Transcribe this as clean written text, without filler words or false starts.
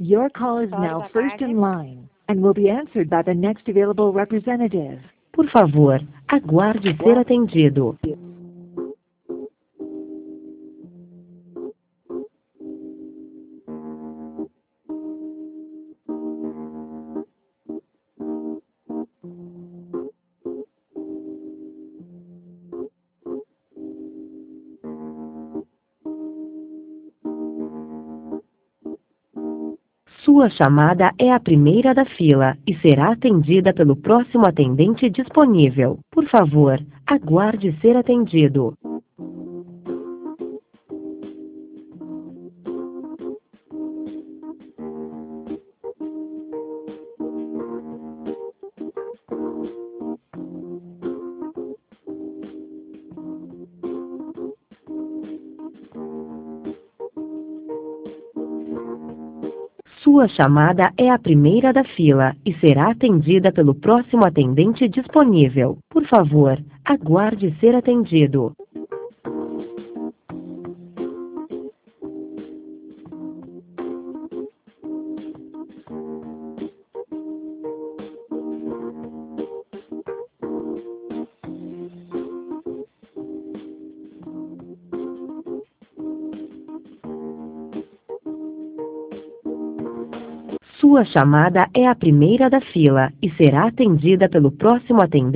Your call is now first in line and will be answered by the next available representative. Por favor, aguarde ser atendido. Sua chamada é a primeira da fila e será atendida pelo próximo atendente disponível. Por favor, aguarde ser atendido. Sua chamada é a primeira da fila e será atendida pelo próximo atendente disponível. Por favor, aguarde ser atendido. Sua chamada é a primeira da fila e será atendida pelo próximo atendente.